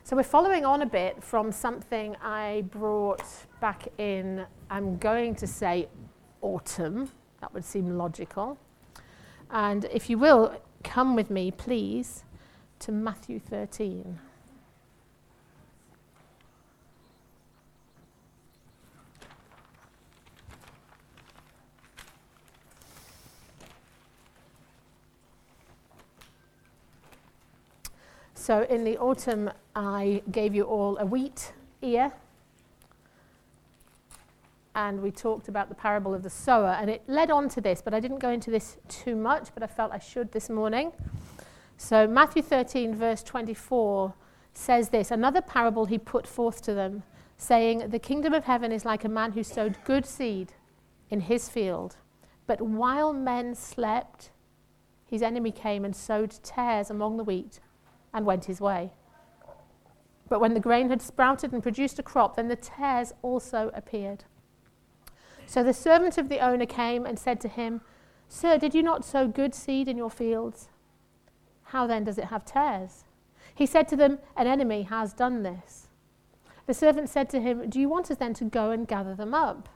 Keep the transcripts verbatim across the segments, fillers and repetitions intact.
So we're following on a bit from something I brought back in, I'm going to say autumn. That would seem logical. And if you will, come with me, please, to Matthew thirteen. So in the autumn, I gave you all a wheat ear, and we talked about the parable of the sower, and it led on to this, but I didn't go into this too much, but I felt I should this morning. So Matthew thirteen, verse twenty-four says this: another parable he put forth to them, saying, the kingdom of heaven is like a man who sowed good seed in his field. But while men slept, his enemy came and sowed tares among the wheat, and went his way. But when the grain had sprouted and produced a crop, then the tares also appeared. So the servant of the owner came and said to him, Sir, did you not sow good seed in your fields? How then does it have tares? He said to them, An enemy has done this. The servant said to him, Do you want us then to go and gather them up?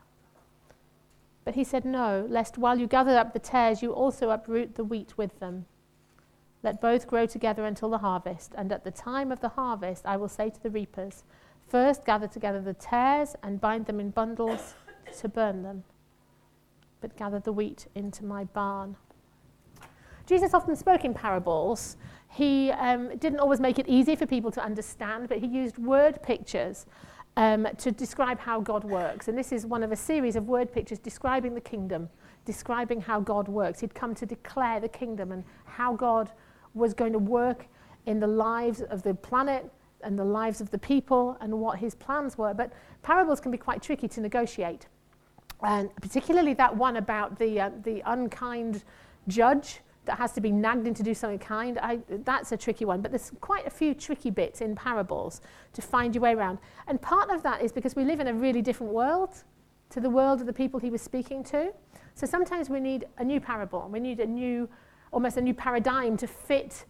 But he said, No, lest while you gather up the tares, you also uproot the wheat with them. Let both grow together until the harvest, and at the time of the harvest I will say to the reapers, First gather together the tares and bind them in bundles to burn them, but gather the wheat into my barn. Jesus often spoke in parables. He um, didn't always make it easy for people to understand, but he used word pictures um, to describe how God works. And this is one of a series of word pictures describing the kingdom, describing how God works. He'd come to declare the kingdom and how God was going to work in the lives of the planet and the lives of the people and what his plans were. But parables can be quite tricky to negotiate. And particularly that one about the uh, the unkind judge that has to be nagged into do something kind. I, that's a tricky one. But there's quite a few tricky bits in parables to find your way around. And part of that is because we live in a really different world to the world of the people he was speaking to. So sometimes we need a new parable. We need a new, almost a new paradigm to fit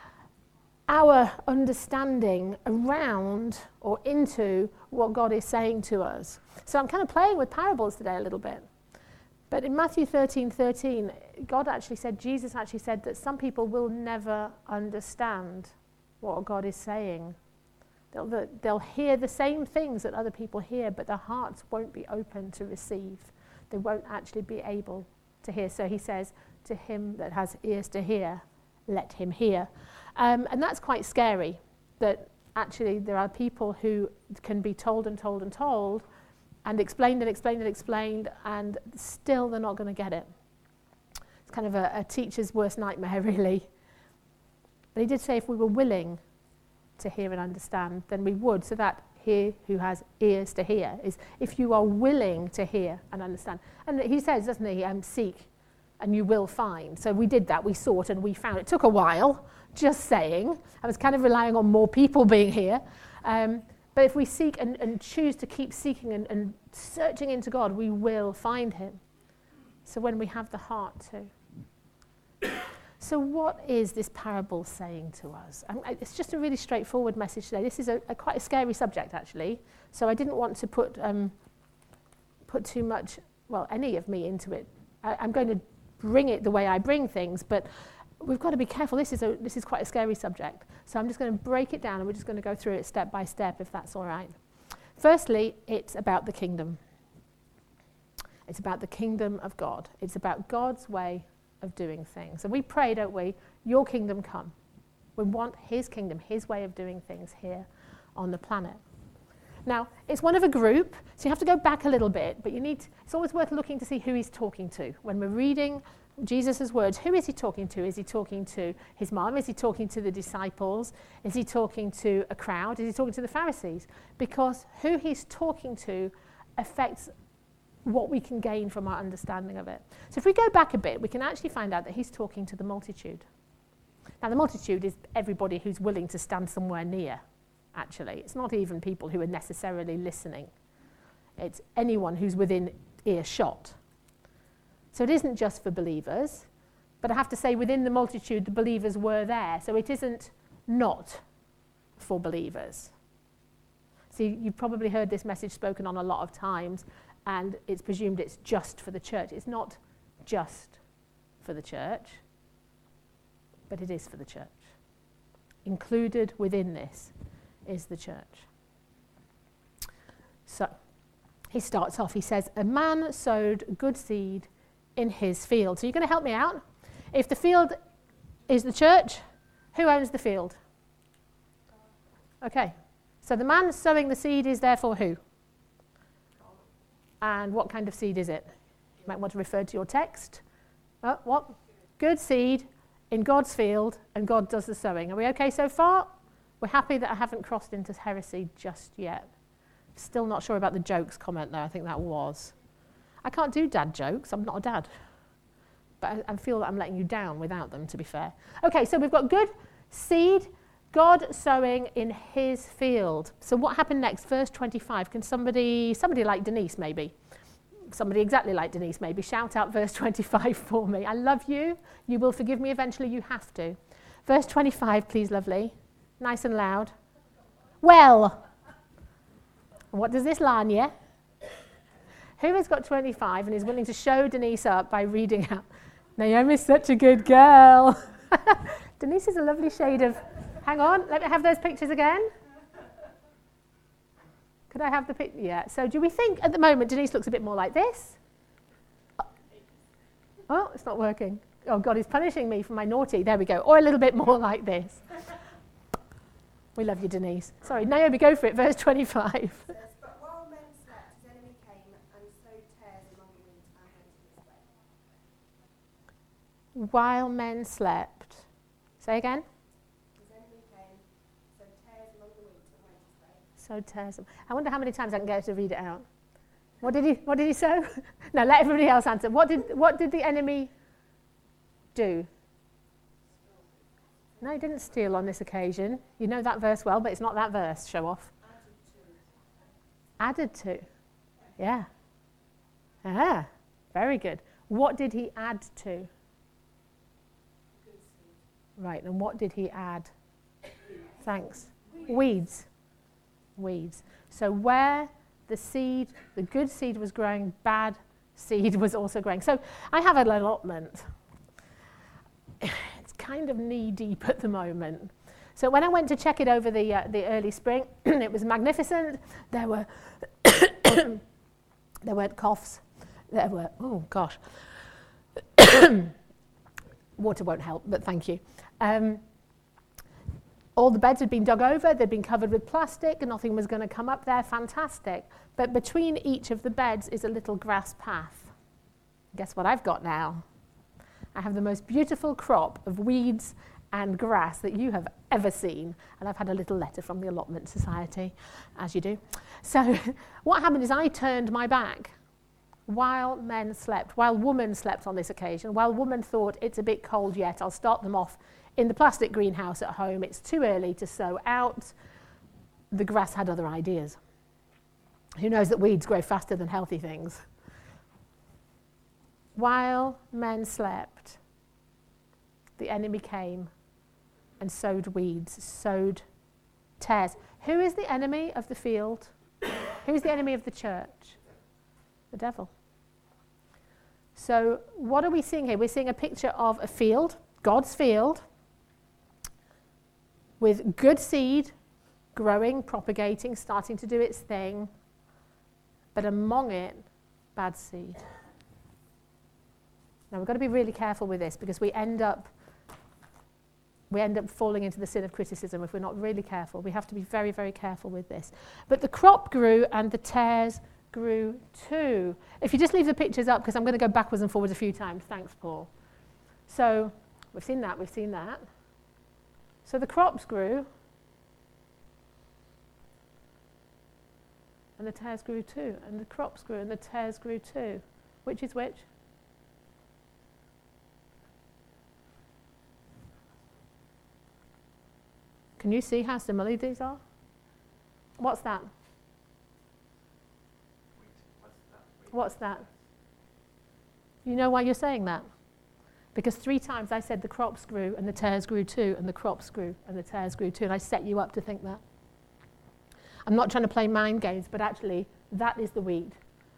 our understanding around or into what God is saying to us. So I'm kind of playing with parables today a little bit. But in Matthew thirteen thirteen, God actually said, Jesus actually said that some people will never understand what God is saying. They'll, they'll hear the same things that other people hear, but their hearts won't be open to receive. They won't actually be able to hear. So he says, to him that has ears to hear, let him hear. Um, and that's quite scary, that actually there are people who can be told and told and told and explained and explained and explained, and still they're not going to get it. It's kind of a, a teacher's worst nightmare, really. But he did say if we were willing to hear and understand, then we would. So that he who has ears to hear is if you are willing to hear and understand. And he says, doesn't he, um, seek and you will find. So we did that, we sought and we found. It took a while, just saying. I was kind of relying on more people being here. Um, but if we seek and, and choose to keep seeking and, and searching into God, we will find him. So when we have the heart to. So what is this parable saying to us? Um, it's just a really straightforward message today. This is a, a quite a scary subject, actually. So I didn't want to put um, put too much, well, any of me into it. I, I'm going to bring it the way I bring things, but we've got to be careful. This is a this is quite a scary subject. So I'm just going to break it down, and we're just going to go through it step by step, if that's all right. Firstly, it's about the kingdom. It's about the kingdom of God. It's about God's way of doing things. And we pray, don't we, your kingdom come. We want his kingdom, his way of doing things here on the planet. Now, it's one of a group, so you have to go back a little bit, but you need to, it's always worth looking to see who he's talking to. When we're reading Jesus' words, who is he talking to? Is he talking to his mom? Is he talking to the disciples? Is he talking to a crowd? Is he talking to the Pharisees? Because who he's talking to affects what we can gain from our understanding of it. So if we go back a bit, we can actually find out that he's talking to the multitude. Now, the multitude is everybody who's willing to stand somewhere near, actually. It's not even people who are necessarily listening. It's anyone who's within earshot. So it isn't just for believers, but I have to say within the multitude, the believers were there. So it isn't not for believers. See, you've probably heard this message spoken on a lot of times, and it's presumed it's just for the church. It's not just for the church, but it is for the church. Included within this is the church. So, he starts off, he says, a man sowed good seed in his field. So you're going to help me out? If the field is the church, who owns the field? Okay. So the man sowing the seed is therefore who? And what kind of seed is it? You might want to refer to your text. Uh, what? Good seed in God's field, and God does the sowing. Are we okay so far? We're happy that I haven't crossed into heresy just yet. Still not sure about the jokes comment though. I think that was. I can't do dad jokes. I'm not a dad. But I, I feel that I'm letting you down without them, to be fair. Okay, so we've got good seed, God sowing in his field. So what happened next? Verse twenty-five. Can somebody, somebody like Denise maybe, somebody exactly like Denise maybe, shout out verse twenty-five for me. I love you. You will forgive me eventually. You have to. Verse twenty-five, please, lovely. Nice and loud. Well, what does this line, yeah? Who has got twenty-five and is willing to show Denise up by reading out? Naomi's such a good girl. Denise is a lovely shade of... Hang on, let me have those pictures again. Could I have the picture? Yeah. So do we think at the moment Denise looks a bit more like this? Oh, it's not working. Oh, God, he's punishing me for my naughty. There we go. Or a little bit more like this. We love you, Denise. Sorry, Naomi, go for it. Verse twenty-five. It says, but while men slept, his enemy came and sowed tares among the wheat and went his way. While men slept. Say again. His enemy came, sowed tares among the wheat and went his way. Sowed tares. I wonder how many times I can get her to read it out. What did he? What did he sow? No, let everybody else answer. What did? What did the enemy do? No, he didn't steal on this occasion. You know that verse well, but it's not that verse. Show off. Added to. Added to. Yeah. Ah, very good. What did he add to? Right, and what did he add? Thanks. Weeds. Weeds. So where the seed, the good seed was growing, bad seed was also growing. So I have an allotment. It's kind of knee-deep at the moment. So when I went to check it over the uh, the early spring, it was magnificent. There were there weren't coughs. There were, oh gosh. Water won't help, but thank you. Um, all the beds had been dug over, they'd been covered with plastic, and nothing was going to come up there, fantastic. But between each of the beds is a little grass path. Guess what I've got now? I have the most beautiful crop of weeds and grass that you have ever seen. And I've had a little letter from the Allotment Society, as you do. So what happened is I turned my back while men slept, while women slept on this occasion, while women thought it's a bit cold yet, I'll start them off in the plastic greenhouse at home. It's too early to sow out. The grass had other ideas. Who knows that weeds grow faster than healthy things? While men slept, the enemy came and sowed weeds, sowed tares. Who is the enemy of the field? Who is the enemy of the church? The devil. So what are we seeing here? We're seeing a picture of a field, God's field, with good seed growing, propagating, starting to do its thing, but among it, bad seed. Now we've got to be really careful with this because we end up we end up falling into the sin of criticism if we're not really careful. We have to be very, very careful with this. But the crop grew and the tares grew too. If you just leave the pictures up, because I'm going to go backwards and forwards a few times. Thanks, Paul. So we've seen that, we've seen that. So the crops grew and the tares grew too. And the crops grew and the tares grew too. Which is which? Can you see how similar these are? What's that? What's that? You know why you're saying that? Because three times I said the crops grew and the tares grew too, and the crops grew and the tares grew too, and I set you up to think that. I'm not trying to play mind games, but actually that is the wheat.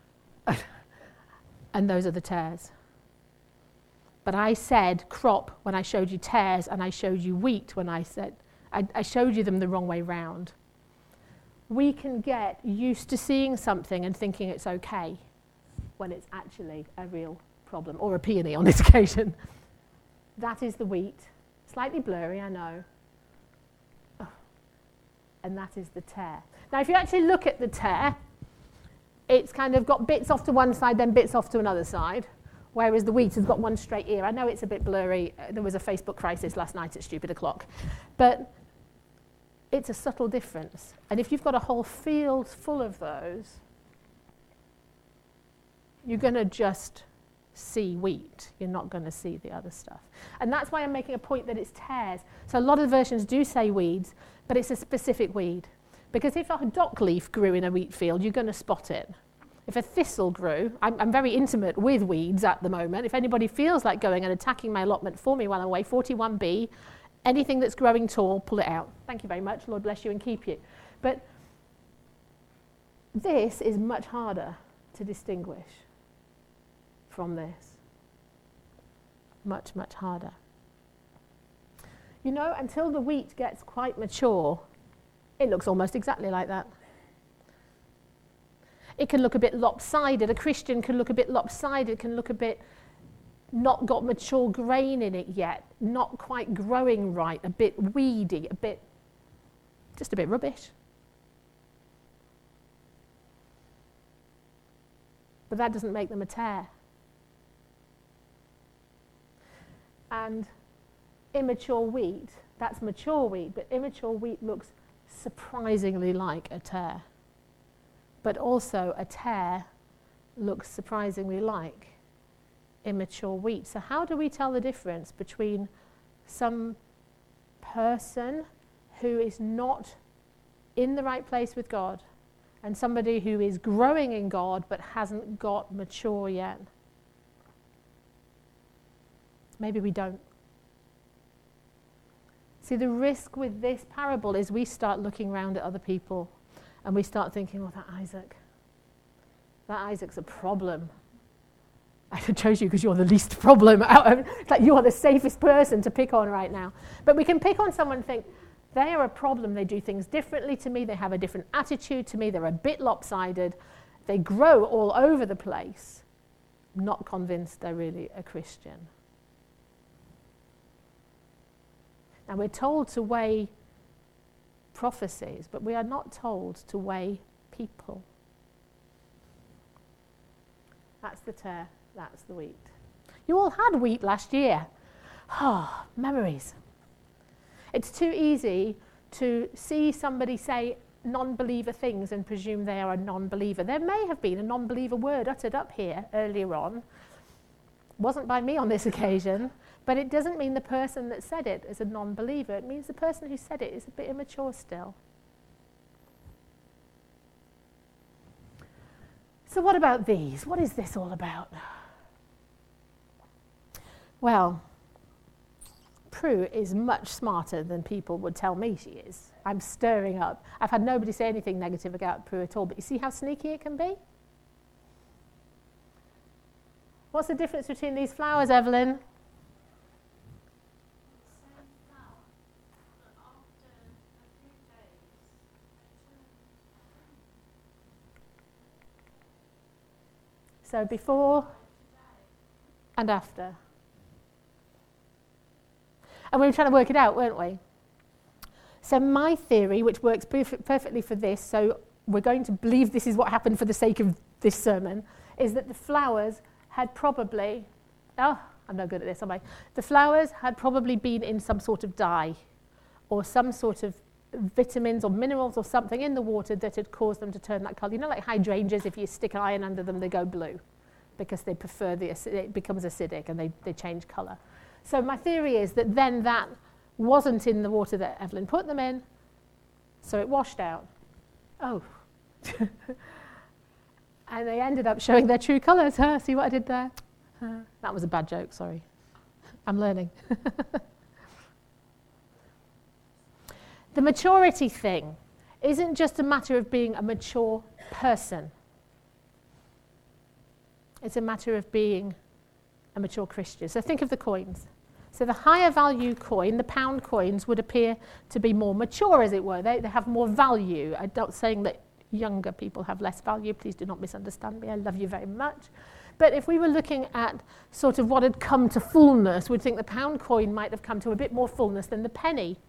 And those are the tares. But I said crop when I showed you tares, and I showed you wheat when I said, I, I showed you them the wrong way round. We can get used to seeing something and thinking it's okay when it's actually a real problem, or a peony on this occasion. That is the wheat. Slightly blurry, I know. Oh. And that is the tare. Now, if you actually look at the tare, it's kind of got bits off to one side, then bits off to another side, whereas the wheat has got one straight ear. I know it's a bit blurry. Uh, there was a Facebook crisis last night at stupid o'clock. But it's a subtle difference. And if you've got a whole field full of those, you're going to just see wheat. You're not going to see the other stuff. And that's why I'm making a point that it's tares. So a lot of versions do say weeds, but it's a specific weed. Because if a dock leaf grew in a wheat field, you're going to spot it. If a thistle grew, I'm, I'm very intimate with weeds at the moment. If anybody feels like going and attacking my allotment for me while I'm away, forty-one B, anything that's growing tall, pull it out. Thank you very much. Lord bless you and keep you. But this is much harder to distinguish from this. Much, much harder. You know, until the wheat gets quite mature, it looks almost exactly like that. It can look a bit lopsided. A Christian can look a bit lopsided, can look a bit not got mature grain in it yet, not quite growing right, a bit weedy, a bit, just a bit rubbish. But that doesn't make them a tare. And immature wheat, that's mature wheat, but immature wheat looks surprisingly like a tare. But also a tare looks surprisingly like immature wheat. So how do we tell the difference between some person who is not in the right place with God and somebody who is growing in God but hasn't got mature yet? Maybe we don't. See, the risk with this parable is we start looking around at other people and we start thinking, oh, that Isaac, that Isaac's a problem. I chose you because you're the least problem. It's like you are the safest person to pick on right now. But we can pick on someone and think, they are a problem. They do things differently to me. They have a different attitude to me. They're a bit lopsided. They grow all over the place. I'm not convinced they're really a Christian. Now, we're told to weigh prophecies, but we are not told to weigh people. That's the tare, that's the wheat. You all had wheat last year. Ah, oh, memories. It's too easy to see somebody say non-believer things and presume they are a non-believer. There may have been a non-believer word uttered up here earlier on. Wasn't by me on this occasion, but it doesn't mean the person that said it is a non-believer. It means the person who said it is a bit immature still. So what about these? What is this all about? Well, Prue is much smarter than people would tell me she is. I'm stirring up. I've had nobody say anything negative about Prue at all, but you see how sneaky it can be? What's the difference between these flowers, Evelyn? So before and after. And we were trying to work it out, weren't we? So my theory, which works perf- perfectly for this, so we're going to believe this is what happened for the sake of this sermon, is that the flowers had probably, oh, I'm no good at this, am I? The flowers had probably been in some sort of dye or some sort of vitamins or minerals or something in the water that had caused them to turn that colour. You know, like hydrangeas, if you stick iron under them, they go blue because they prefer the acid- it becomes acidic and they, they change colour. So my theory is that then that wasn't in the water that Evelyn put them in, so it washed out. Oh. And they ended up showing their true colours. Huh? See what I did there? Huh? That was a bad joke, sorry. I'm learning. The maturity thing isn't just a matter of being a mature person. It's a matter of being a mature Christian. So think of the coins. So the higher value coin, the pound coins, would appear to be more mature, as it were. They, they have more value. I'm not saying that younger people have less value. Please do not misunderstand me. I love you very much. But if we were looking at sort of what had come to fullness, we'd think the pound coin might have come to a bit more fullness than the penny.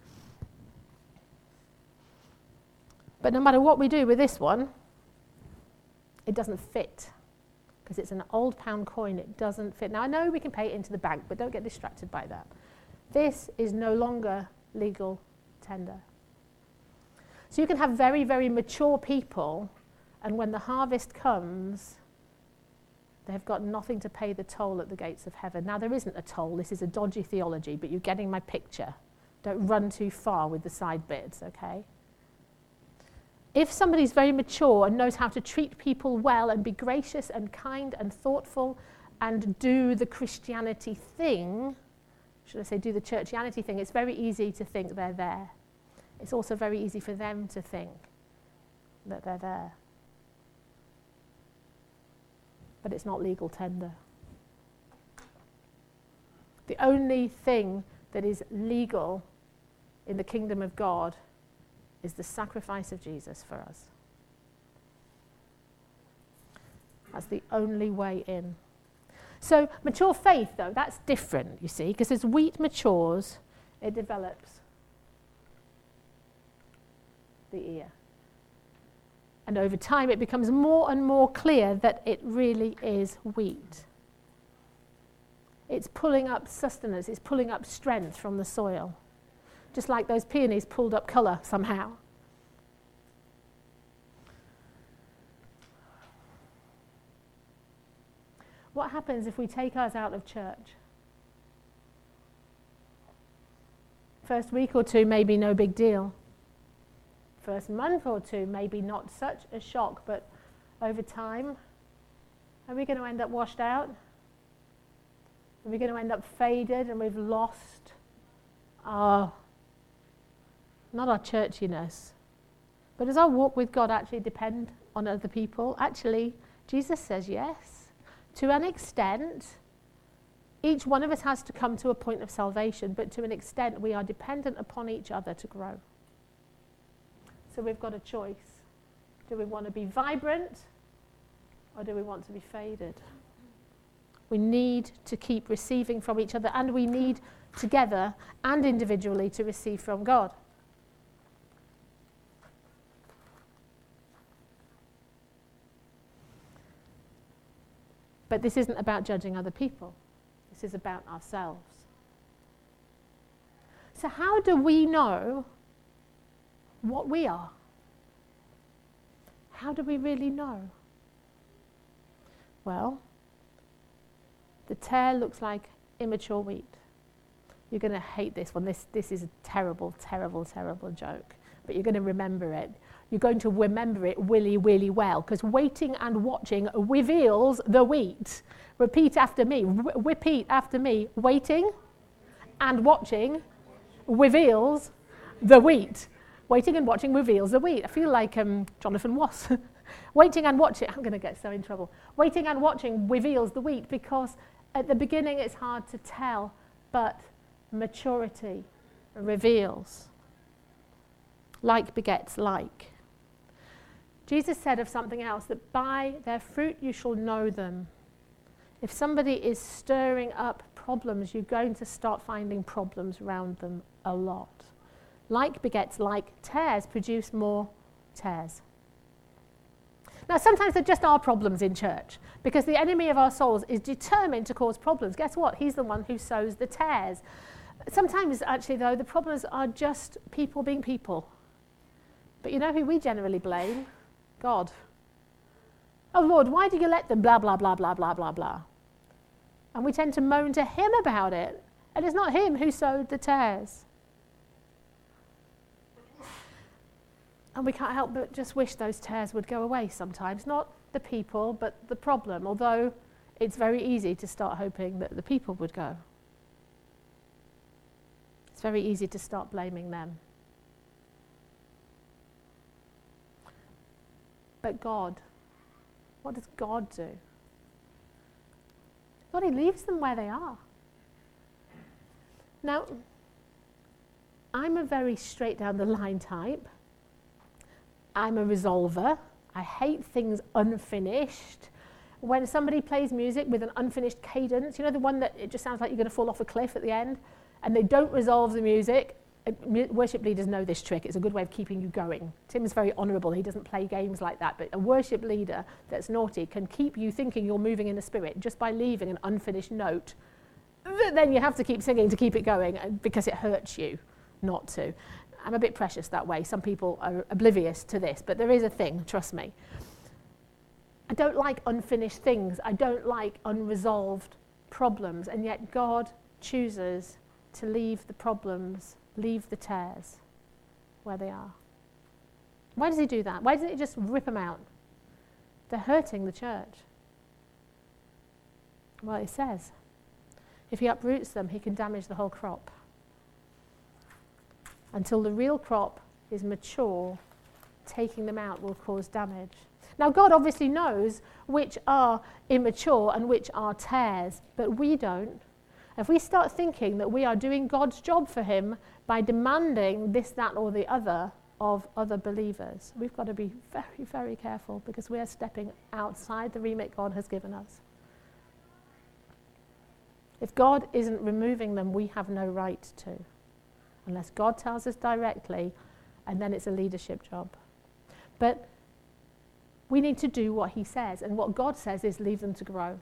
But no matter what we do with this one, it doesn't fit. Because it's an old pound coin, it doesn't fit. Now, I know we can pay it into the bank, but don't get distracted by that. This is no longer legal tender. So you can have very, very mature people, and when the harvest comes, they've got nothing to pay the toll at the gates of heaven. Now, there isn't a toll. This is a dodgy theology, but you're getting my picture. Don't run too far with the side bits, okay? If somebody's very mature and knows how to treat people well and be gracious and kind and thoughtful and do the Christianity thing, should I say do the churchianity thing, it's very easy to think they're there. It's also very easy for them to think that they're there. But it's not legal tender. The only thing that is legal in the kingdom of God is the sacrifice of Jesus for us. That's the only way in. So mature faith, though, that's different, you see, because as wheat matures, it develops the ear. And over time, it becomes more and more clear that it really is wheat. It's pulling up sustenance, it's pulling up strength from the soil. Just like those peonies pulled up colour somehow. What happens if we take us out of church? First week or two, maybe no big deal. First month or two, maybe not such a shock, but over time, are we going to end up washed out? Are we going to end up faded and we've lost our not our churchiness, but does our walk with God actually depend on other people? Actually, Jesus says yes. To an extent, each one of us has to come to a point of salvation, but to an extent, we are dependent upon each other to grow. So we've got a choice. Do we want to be vibrant, or do we want to be faded? We need to keep receiving from each other, and we need together and individually to receive from God. But this isn't about judging other people. This is about ourselves. So how do we know what we are? How do we really know? Well, the tare looks like immature wheat. You're going to hate this one. This, this is a terrible, terrible, terrible joke. But you're going to remember it. You're going to remember it really, really well, because waiting and watching reveals the wheat. Repeat after me. R- repeat after me. Waiting and watching reveals the wheat. Waiting and watching reveals the wheat. I feel like um, Jonathan Wass. Waiting and watching. I'm going to get so in trouble. Waiting and watching reveals the wheat, because at the beginning it's hard to tell, but maturity reveals. Like begets like. Jesus said of something else, that by their fruit you shall know them. If somebody is stirring up problems, you're going to start finding problems around them a lot. Like begets like. Tares produce more tares. Now, sometimes there just are problems in church, because the enemy of our souls is determined to cause problems. Guess what? He's the one who sows the tares. Sometimes, actually, though, the problems are just people being people. But you know who we generally blame? God. Oh, Lord, why do you let them blah, blah, blah, blah, blah, blah, blah? And we tend to moan to him about it. And it's not him who sowed the tares. And we can't help but just wish those tares would go away sometimes. Not the people, but the problem. Although it's very easy to start hoping that the people would go. It's very easy to start blaming them. But God, what does God do? God, he leaves them where they are. Now, I'm a very straight down the line type. I'm a resolver. I hate things unfinished. When somebody plays music with an unfinished cadence, you know, the one that it just sounds like you're going to fall off a cliff at the end, and they don't resolve the music. Worship leaders know this trick. It's a good way of keeping you going. Tim's very honourable. He doesn't play games like that. But a worship leader that's naughty can keep you thinking you're moving in the spirit just by leaving an unfinished note. Then you have to keep singing to keep it going because it hurts you not to. I'm a bit precious that way. Some people are oblivious to this, but there is a thing, trust me. I don't like unfinished things. I don't like unresolved problems. And yet God chooses to leave the problems, leave the tears where they are. Why does he do that? Why doesn't he just rip them out? They're hurting the church. Well, it says, if he uproots them, he can damage the whole crop. Until the real crop is mature, taking them out will cause damage. Now, God obviously knows which are immature and which are tares, but we don't. If we start thinking that we are doing God's job for him by demanding this, that, or the other of other believers, we've got to be very, very careful because we are stepping outside the remit God has given us. If God isn't removing them, we have no right to, unless God tells us directly, and then it's a leadership job. But we need to do what he says, and what God says is leave them to grow.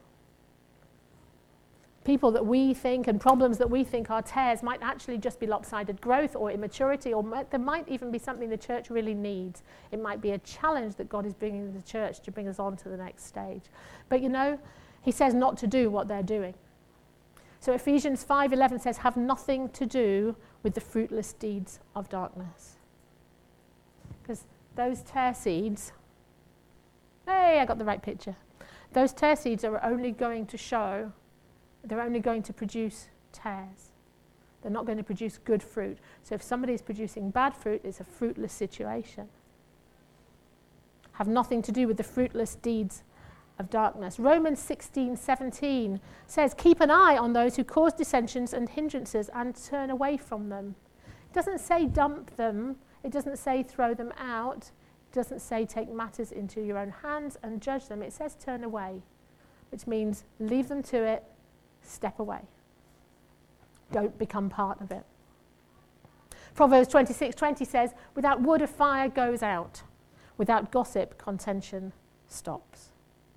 People that we think and problems that we think are tares might actually just be lopsided growth or immaturity, or might, there might even be something the church really needs. It might be a challenge that God is bringing to the church to bring us on to the next stage. But you know, he says not to do what they're doing. So Ephesians five eleven says, have nothing to do with the fruitless deeds of darkness. Because those tare seeds, hey, I got the right picture. Those tare seeds are only going to show, they're only going to produce tares. They're not going to produce good fruit. So if somebody is producing bad fruit, it's a fruitless situation. Have nothing to do with the fruitless deeds of darkness. Romans sixteen seventeen says, keep an eye on those who cause dissensions and hindrances and turn away from them. It doesn't say dump them. It doesn't say throw them out. It doesn't say take matters into your own hands and judge them. It says turn away, which means leave them to it, step away. Don't become part of it. Proverbs twenty-six twenty says, without wood a fire goes out. Without gossip, contention stops.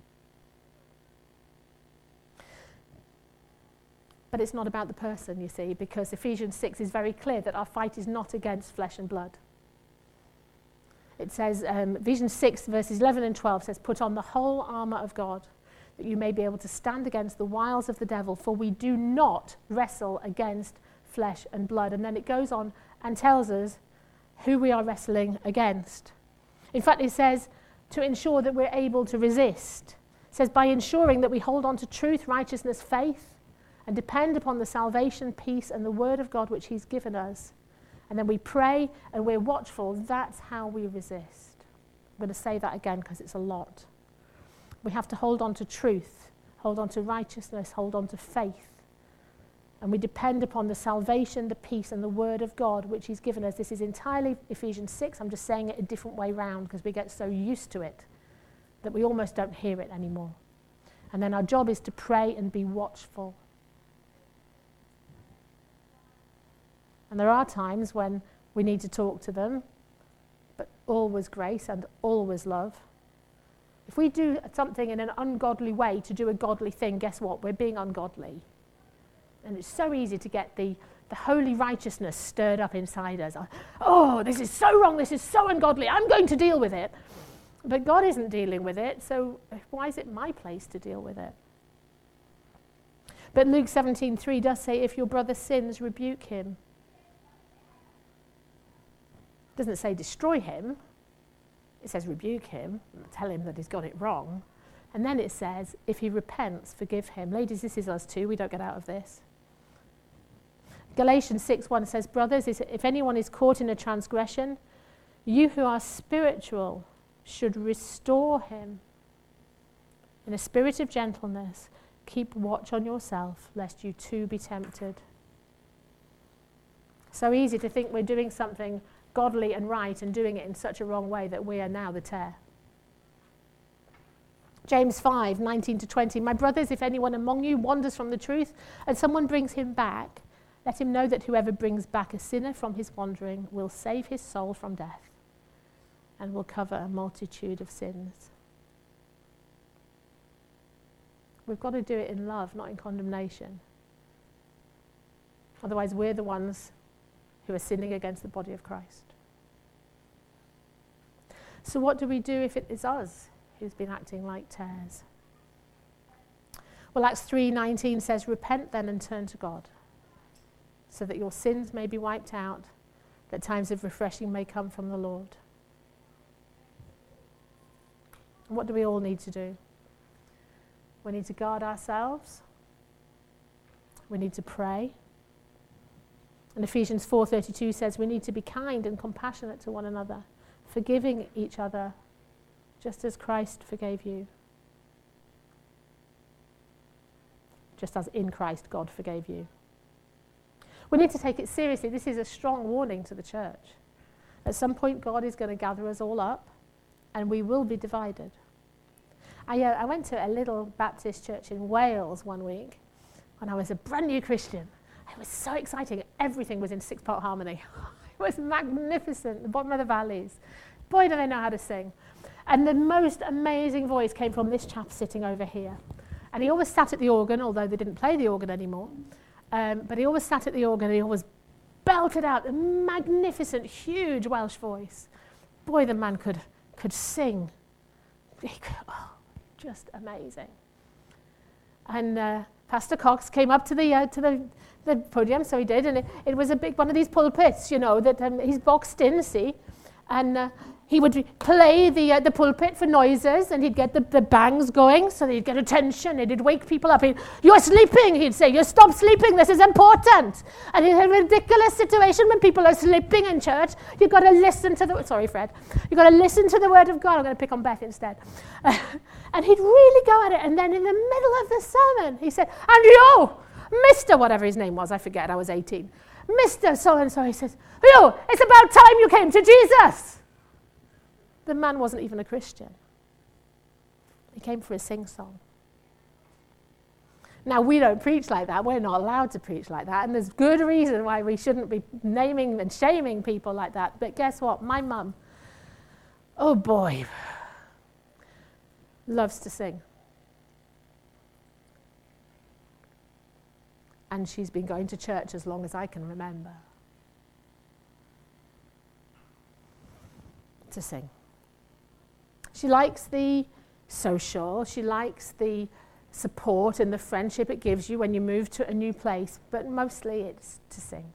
But it's not about the person, you see, because Ephesians six is very clear that our fight is not against flesh and blood. It says, um, Ephesians six verses eleven and twelve says, put on the whole armour of God, that you may be able to stand against the wiles of the devil, for we do not wrestle against flesh and blood. And then it goes on and tells us who we are wrestling against. In fact, it says to ensure that we're able to resist. It says by ensuring that we hold on to truth, righteousness, faith, and depend upon the salvation, peace, and the word of God which he's given us. And then we pray and we're watchful. That's how we resist. I'm going to say that again because it's a lot. We have to hold on to truth, hold on to righteousness, hold on to faith. And we depend upon the salvation, the peace, and the word of God which he's given us. This is entirely Ephesians six. I'm just saying it a different way round because we get so used to it that we almost don't hear it anymore. And then our job is to pray and be watchful. And there are times when we need to talk to them, but always grace and always love. If we do something in an ungodly way to do a godly thing, guess what? We're being ungodly. And it's so easy to get the, the holy righteousness stirred up inside us. Oh, this is so wrong, this is so ungodly, I'm going to deal with it. But God isn't dealing with it, so why is it my place to deal with it? But Luke seventeen three does say, if your brother sins, rebuke him. It doesn't say destroy him. It says rebuke him, tell him that he's got it wrong. And then it says, if he repents, forgive him. Ladies, this is us too. We don't get out of this. Galatians six one says, brothers, if anyone is caught in a transgression, you who are spiritual should restore him in a spirit of gentleness. Keep watch on yourself, lest you too be tempted. So easy to think we're doing something godly and right and doing it in such a wrong way that we are now the tare. James five nineteen to twenty, my brothers, if anyone among you wanders from the truth and someone brings him back, let him know that whoever brings back a sinner from his wandering will save his soul from death and will cover a multitude of sins. We've got to do it in love, not in condemnation. Otherwise, we're the ones who are sinning against the body of Christ. So what do we do if it is us who's been acting like tares? Well, Acts three nineteen says, repent then and turn to God, so that your sins may be wiped out, that times of refreshing may come from the Lord. And what do we all need to do? We need to guard ourselves. We need to pray. And Ephesians four thirty-two says we need to be kind and compassionate to one another, forgiving each other, just as Christ forgave you. Just as in Christ God forgave you. We need to take it seriously. This is a strong warning to the church. At some point, God is going to gather us all up, and we will be divided. I, uh, I went to a little Baptist church in Wales one week when I was a brand new Christian. It was so exciting. Everything was in six-part harmony. It was magnificent, the bottom of the valleys. Boy, do they know how to sing. And the most amazing voice came from this chap sitting over here. And he always sat at the organ, although they didn't play the organ anymore. Um, but he always sat at the organ and he always belted out a magnificent, huge Welsh voice. Boy, the man could, could sing. He could, oh, just amazing. And uh, Pastor Cox came up to the uh, to the, the podium, so he did, and it, it was a big one of these pulpits, you know, that um, he's boxed in, see, and uh, he would play the uh, the pulpit for noises, and he'd get the, the bangs going, so that he'd get attention, and he'd wake people up. He'd, you're sleeping, he'd say, you stop sleeping, this is important. And in a ridiculous situation when people are sleeping in church, you've got to listen to the, sorry Fred, you've got to listen to the word of God. I'm going to pick on Beth instead. Uh, and he'd really go at it, and then in the middle of the sermon, he said, and you, Mister whatever his name was, I forget, I was eighteen. Mister so-and-so, he says, you, it's about time you came to Jesus. The man wasn't even a Christian. He came for a sing-song. Now, we don't preach like that. We're not allowed to preach like that. And there's good reason why we shouldn't be naming and shaming people like that. But guess what? My mum, oh boy, loves to sing. And she's been going to church as long as I can remember to sing. She likes the social, she likes the support and the friendship it gives you when you move to a new place, but mostly it's to sing.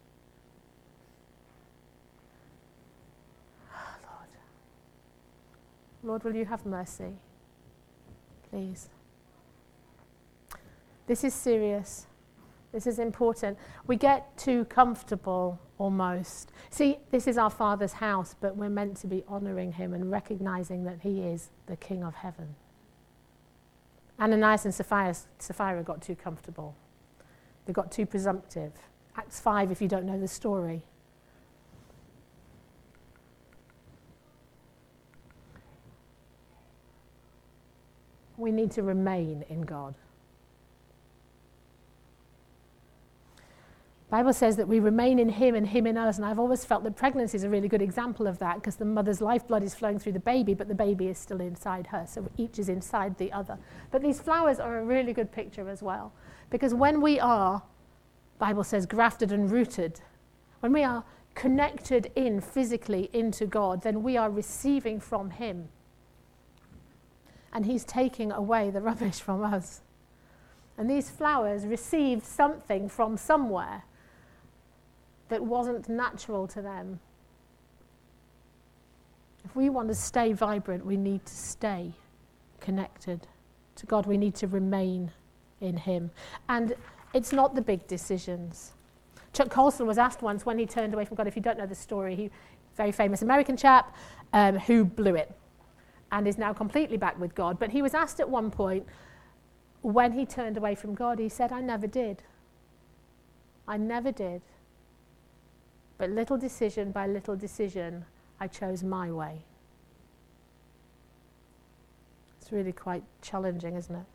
Oh, Lord. Lord, will you have mercy? Please. This is serious. This is important. We get too comfortable almost. See, this is our Father's house, but we're meant to be honoring him and recognizing that he is the King of heaven. Ananias and Sapphira, Sapphira got too comfortable. They got too presumptive. Acts five, if you don't know the story. We need to remain in God. The Bible says that we remain in him and him in us, and I've always felt that pregnancy is a really good example of that, because the mother's lifeblood is flowing through the baby, but the baby is still inside her, so each is inside the other. But these flowers are a really good picture as well, because when we are, the Bible says, grafted and rooted, when we are connected in physically into God, then we are receiving from him, and he's taking away the rubbish from us. And these flowers received something from somewhere that wasn't natural to them. If we want to stay vibrant, we need to stay connected to God. We need to remain in him. And it's not the big decisions. Chuck Colson was asked once when he turned away from God, if you don't know the story, he very famous American chap um, who blew it and is now completely back with God. But he was asked at one point, when he turned away from God, he said, I never did. I never did. But little decision by little decision, I chose my way. It's really quite challenging, isn't it?